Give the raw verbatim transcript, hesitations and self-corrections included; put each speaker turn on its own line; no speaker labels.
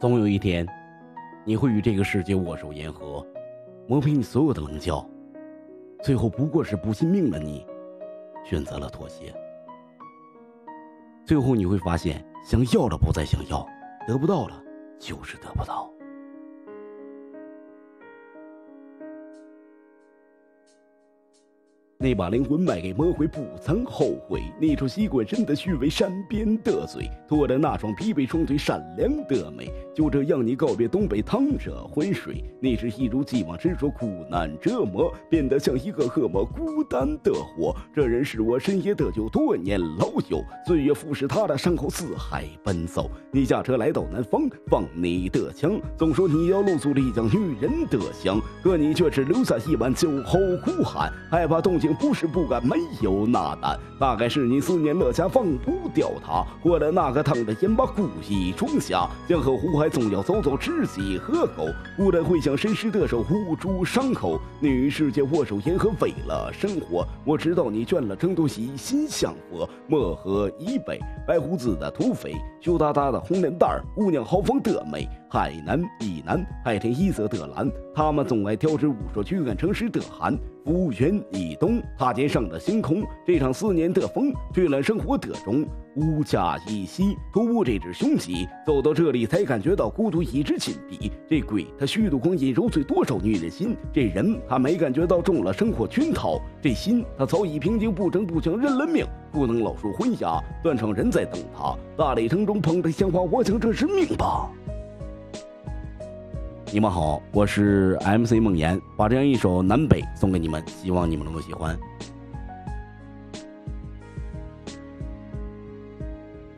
总有一天，你会与这个世界握手言和，磨平你所有的棱角，最后不过是不信命的你选择了妥协。最后你会发现，想要的不再想要，得不到了就是得不到。那把灵魂卖给魔鬼，不曾后悔。那出习惯深的虚伪，善变的嘴，拖着那双疲惫双腿，善良的美。就这样，你告别东北，淌着浑水。那是一如既往执着，苦难折磨，变得像一个恶魔，孤单的火。这人是我深夜的酒，多年老友。岁月腐蚀他的伤口，四海奔走。你驾车来到南方，放你的枪，总说你要露宿丽江女人的香，可你却只留下一碗酒后哭喊，害怕动静。不是不敢，没有那胆，大概是你思念乐家放不掉他，过了那个烫着烟把故意装下，江河湖海总要走走，知己河口，忽然会想谁时的手捂住伤口，你与世界握手言和，为了生活。我知道你倦了争夺，喜心向佛，漠河以北，白胡子的土匪，羞答答的红脸蛋儿，姑娘豪放的美，海南以南，海天一色的蓝，他们总爱挑枝舞说驱赶城市的寒。服务员以东，踏尖上的星空，这场思念的风，吹乱生活的钟。无价一息，突兀这只雄鸡，走到这里才感觉到孤独一直紧逼。这鬼他虚度光阴，揉碎多少女人心。这人他没感觉到中了生活圈套，这心他早已平静，不争不抢认了命，不能老树昏鸦，断肠人在等他。大理城中捧着鲜花，我想这是命吧。你们好，我是 M C 梦妍，把这样一首南北送给你们，希望你们能够喜欢。